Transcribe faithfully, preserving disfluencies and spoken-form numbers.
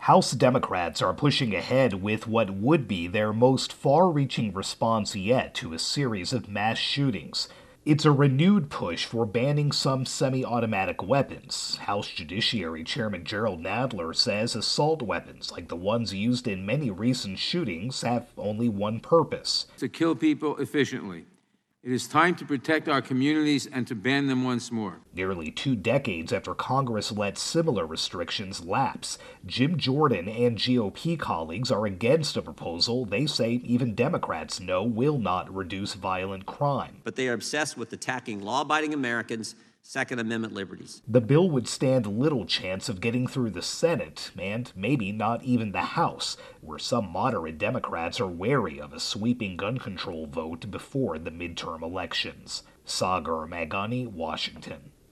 House Democrats are pushing ahead with what would be their most far-reaching response yet to a series of mass shootings. It's a renewed push for banning some semi-automatic weapons. House Judiciary Chairman Gerald Nadler says assault weapons, like the ones used in many recent shootings, have only one purpose: to kill people efficiently. It is time to protect our communities and to ban them once more. Nearly two decades after Congress let similar restrictions lapse, Jim Jordan and G O P colleagues are against a proposal they say even Democrats know will not reduce violent crime. But they are obsessed with attacking law-abiding Americans' Second Amendment liberties. The bill would stand little chance of getting through the Senate, and maybe not even the House, where some moderate Democrats are wary of a sweeping gun control vote before the midterm elections. Sagar Meghani, Washington.